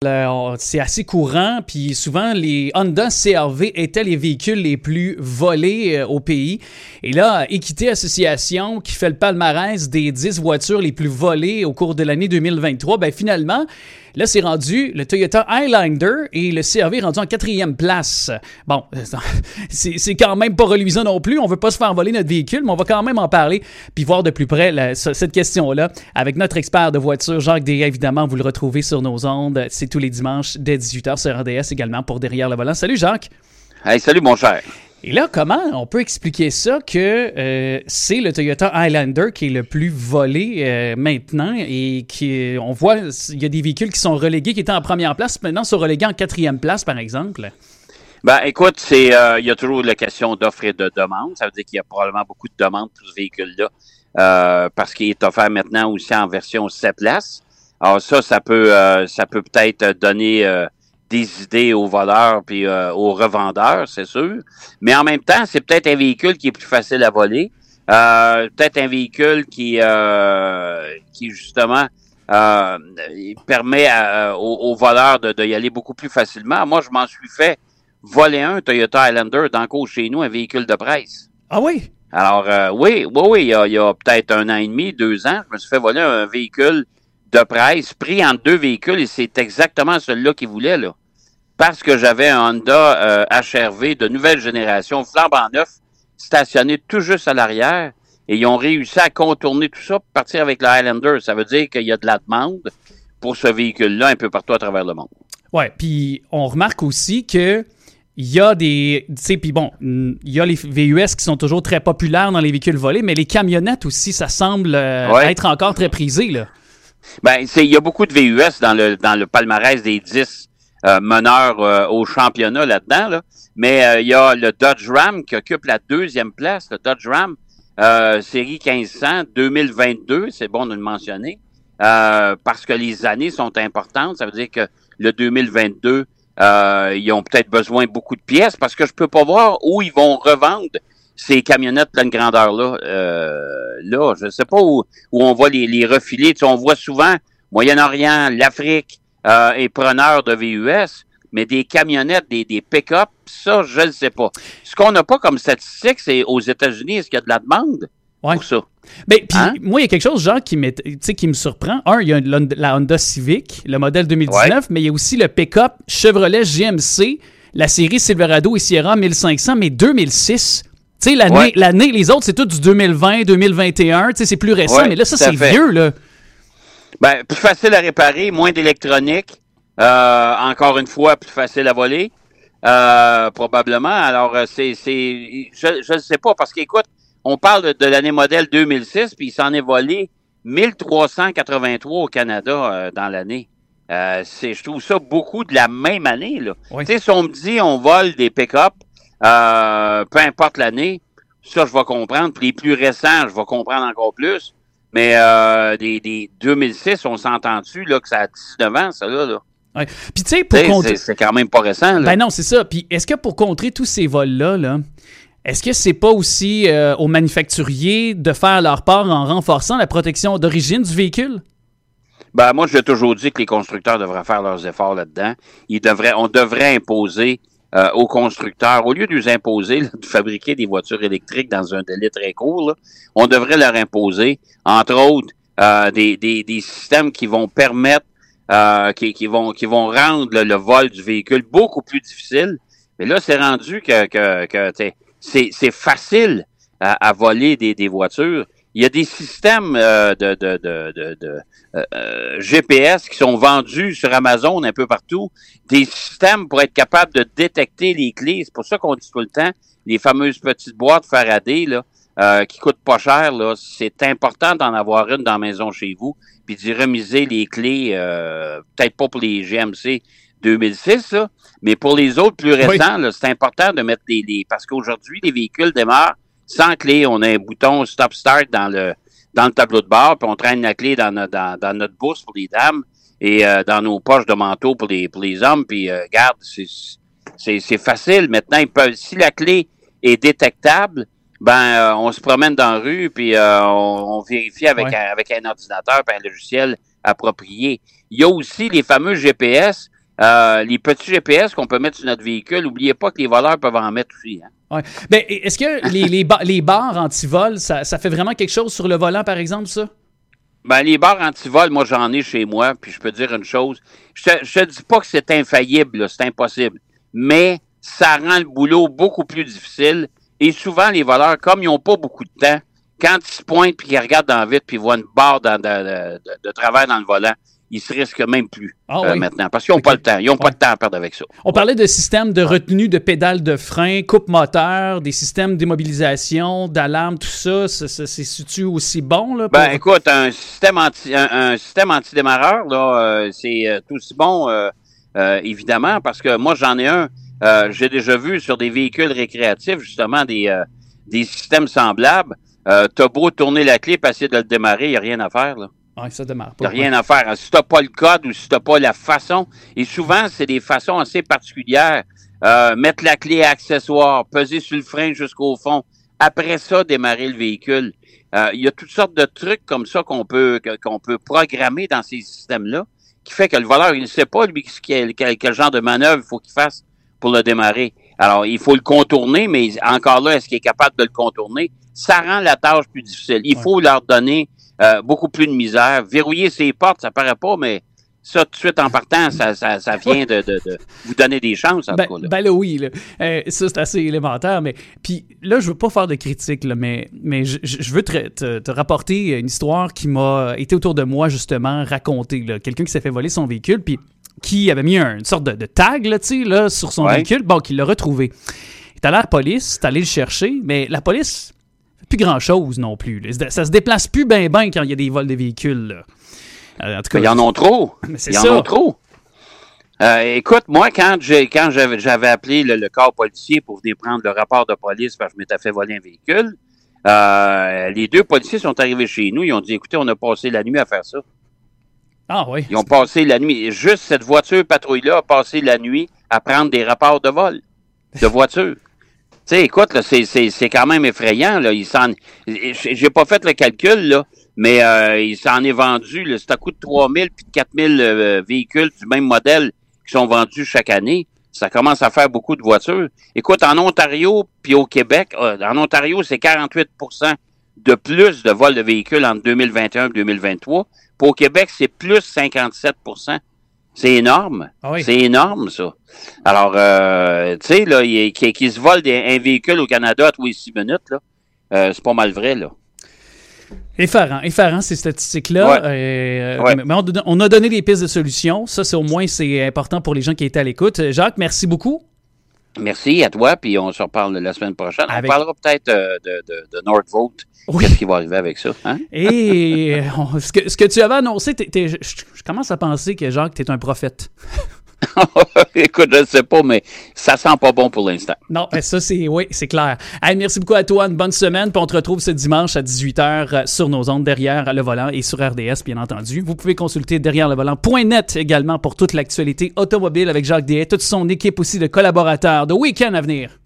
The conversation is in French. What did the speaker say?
C'est assez courant, puis souvent les Honda CR-V étaient les véhicules les plus volés au pays. Et là, Équité Association, qui fait le palmarès des 10 voitures les plus volées au cours de l'année 2023, ben finalement, là c'est rendu le Toyota Highlander et le CR-V est rendu en 4e place. Bon, c'est quand même pas reluisant non plus, on veut pas se faire voler notre véhicule, mais on va quand même en parler puis voir de plus près cette question-là avec notre expert de voiture, Jacques Des. Évidemment, vous le retrouvez sur nos ondes. C'est tous les dimanches dès 18h sur RDS également pour Derrière le volant. Salut Jacques! Hey, salut mon cher! Et là, comment on peut expliquer ça que c'est le Toyota Highlander qui est le plus volé maintenant et on voit il y a des véhicules qui sont relégués, qui étaient en première place, maintenant sont relégués en 4e place, par exemple? Ben, écoute, il y a toujours la question d'offre et de demande. Ça veut dire qu'il y a probablement beaucoup de demandes pour ce véhicule-là parce qu'il est offert maintenant aussi en version 7 places. Alors ça peut peut-être donner des idées aux voleurs puis aux revendeurs, c'est sûr. Mais en même temps, c'est peut-être un véhicule qui est plus facile à voler. Peut-être un véhicule qui justement permet aux voleurs de y aller beaucoup plus facilement. Moi, je m'en suis fait voler un Toyota Highlander dans le cours chez nous, un véhicule de presse. Ah oui? Alors, oui, il y a peut-être 1 an et demi, 2 ans, je me suis fait voler un véhicule de presse, pris entre 2 véhicules, et c'est exactement celui-là qu'il voulait, là. Parce que j'avais un Honda HR-V de nouvelle génération, flambant neuf, stationné tout juste à l'arrière, et ils ont réussi à contourner tout ça pour partir avec le Highlander. Ça veut dire qu'il y a de la demande pour ce véhicule-là un peu partout à travers le monde. Ouais, puis on remarque aussi que il y a des, tu sais, puis bon, il y a les VUS qui sont toujours très populaires dans les véhicules volés, mais les camionnettes aussi, ça semble être encore très prisé, là. Ben, il y a beaucoup de VUS dans le palmarès des 10 meneurs au championnat là-dedans, là. Mais il y a le Dodge Ram qui occupe la 2e place, le Dodge Ram série 1500 2022, c'est bon de le mentionner, parce que les années sont importantes. Ça veut dire que le 2022, ils ont peut-être besoin de beaucoup de pièces parce que je peux pas voir où ils vont revendre ces camionnettes pleine grandeur-là. Là, je sais pas où on va les refiler. Tu sais, on voit souvent Moyen-Orient, l'Afrique est preneur de VUS, mais des camionnettes, des pick-up, ça, je ne sais pas. Ce qu'on n'a pas comme statistique, c'est aux États-Unis, est-ce qu'il y a de la demande pour ça? Mais puis moi, il y a quelque chose, genre, qui me surprend. Il y a la Honda Civic, le modèle 2019, mais il y a aussi le pick-up Chevrolet GMC, la série Silverado et Sierra 1500, mais 2006. Tu sais, l'année, les autres, c'est tout du 2020, 2021. Tu sais, c'est plus récent, mais là, ça, c'est vieux, là. Ben, plus facile à réparer, moins d'électronique. Encore une fois, plus facile à voler. Probablement. Alors, je ne sais pas, parce qu'écoute, on parle de l'année modèle 2006, puis il s'en est volé 1383 au Canada dans l'année. Je trouve ça beaucoup de la même année, là. Oui. Tu sais, si on me dit on vole des pick-up, peu importe l'année, ça, je vais comprendre. Puis les plus récents, je vais comprendre encore plus. Mais des 2006, on s'entend-tu là que ça a 19 ans, ça, là? Ouais. Puis tu sais, pour contrer... c'est quand même pas récent, là. Ben non, c'est ça. Puis est-ce que pour contrer tous ces vols-là, là, est-ce que c'est pas aussi aux manufacturiers de faire leur part en renforçant la protection d'origine du véhicule? Ben moi, j'ai toujours dit que les constructeurs devraient faire leurs efforts là-dedans. On devrait imposer aux constructeurs, au lieu de nous imposer là, de fabriquer des voitures électriques dans un délai très court, là, on devrait leur imposer, entre autres, des systèmes qui vont permettre, qui vont rendre le vol du véhicule beaucoup plus difficile. Mais là, c'est rendu que c'est facile à voler des voitures. Il y a des systèmes GPS qui sont vendus sur Amazon un peu partout, des systèmes pour être capable de détecter les clés. C'est pour ça qu'on dit tout le temps, les fameuses petites boîtes Faraday là, qui coûtent pas cher, là, c'est important d'en avoir une dans la maison chez vous, puis d'y remiser les clés, peut-être pas pour les GMC 2006, là, mais pour les autres plus récents, là, c'est important de mettre parce qu'aujourd'hui, les véhicules démarrent sans clé. On a un bouton stop-start dans le tableau de bord, puis on traîne la clé dans notre bourse pour les dames et dans nos poches de manteau pour les hommes. Puis regarde, c'est facile. Maintenant, si la clé est détectable, on se promène dans la rue, puis on vérifie avec un ordinateur, puis un logiciel approprié. Il y a aussi les fameux GPS, les petits GPS qu'on peut mettre sur notre véhicule. N'oubliez pas que les voleurs peuvent en mettre aussi. Hein. Ouais. Ben, est-ce que les barres anti-vol, ça fait vraiment quelque chose sur le volant, par exemple, ça? Ben, les barres anti-vol, moi, j'en ai chez moi, puis je peux te dire une chose. Je te dis pas que c'est infaillible, là, c'est impossible. Mais ça rend le boulot beaucoup plus difficile. Et souvent, les voleurs, comme ils n'ont pas beaucoup de temps, quand ils se pointent puis qu'ils regardent dans le vide puis ils voient une barre de travers dans le volant, ils se risquent même plus maintenant. Parce qu'ils n'ont pas le temps. Ils n'ont pas de temps à perdre avec ça. On parlait de systèmes de retenue de pédales de frein, coupe moteur, des systèmes d'immobilisation, d'alarme, tout ça. C'est-tu aussi bon? Là, Ben, écoute, un système antidémarreur, là, c'est tout aussi bon, évidemment, parce que moi, j'en ai un. J'ai déjà vu sur des véhicules récréatifs, justement, des systèmes semblables. T'as beau tourner la clé et essayer de le démarrer, il n'y a rien à faire, là. Oui, ça démarre pas. T'as rien à faire. Si t'as pas le code ou si t'as pas la façon, et souvent, c'est des façons assez particulières. Mettre la clé accessoire, peser sur le frein jusqu'au fond. Après ça, démarrer le véhicule. Il y a toutes sortes de trucs comme ça qu'on peut programmer dans ces systèmes-là, qui fait que le voleur, il ne sait pas, lui, quel genre de manœuvre il faut qu'il fasse pour le démarrer. Alors, il faut le contourner, mais encore là, est-ce qu'il est capable de le contourner? Ça rend la tâche plus difficile. Il faut leur donner beaucoup plus de misère. Verrouiller ses portes, ça paraît pas, mais ça, tout de suite, en partant, ça vient de vous donner des chances, en tout cas. Là. Ben là, oui. Là. Ça, c'est assez élémentaire. Mais puis là, je veux pas faire de critique, là, mais je veux te rapporter une histoire qui m'a été autour de moi, justement, racontée. Là. Quelqu'un qui s'est fait voler son véhicule, puis qui avait mis une sorte de tag là, là, sur son véhicule, bon, qu'il l'a retrouvé. Il est allé à la police, il est allé le chercher, mais la police plus grand-chose non plus. Là. Ça se déplace plus bien quand il y a des vols de véhicules. Là. En tout cas, ils en ont trop. Ils en ont trop. Écoute, moi, quand j'avais appelé le corps policier pour venir prendre le rapport de police parce que je m'étais fait voler un véhicule, les deux policiers sont arrivés chez nous. Ils ont dit, écoutez, on a passé la nuit à faire ça. Ah oui. Ils ont passé la nuit. Juste cette voiture patrouille-là a passé la nuit à prendre des rapports de vol de voiture. Tu sais, écoute, là, c'est quand même effrayant. Là. J'ai pas fait le calcul, là, mais il s'en est vendu. Là, c'est à coût de 3000 puis de 4000 véhicules du même modèle qui sont vendus chaque année. Ça commence à faire beaucoup de voitures. Écoute, en Ontario puis au Québec, en Ontario, c'est 48% de plus de vols de véhicules entre 2021 et 2023. Puis au Québec, c'est plus 57%. C'est énorme. Ah oui. C'est énorme, ça. Alors, tu sais, là, qui se vole un véhicule au Canada à tous les 6 minutes, là, c'est pas mal vrai, là. Effarant, ces statistiques-là. Ouais. Mais on a donné des pistes de solutions. Ça, au moins, c'est important pour les gens qui étaient à l'écoute. Jacques, merci beaucoup. Merci à toi, puis on se reparle la semaine prochaine. On parlera peut-être de Northvolt. Oui. Qu'est-ce qui va arriver avec ça? Hein? Et ce que tu avais annoncé, je commence à penser que, Jacques, tu es un prophète. Écoute, je ne sais pas, mais ça sent pas bon pour l'instant. Non, ça, c'est clair. Hey, merci beaucoup à toi. Une bonne semaine. Puis on te retrouve ce dimanche à 18h sur nos ondes Derrière le volant et sur RDS, bien entendu. Vous pouvez consulter derrièrelevolant.net également pour toute l'actualité automobile avec Jacques Dehaye, toute son équipe aussi de collaborateurs de week-end à venir.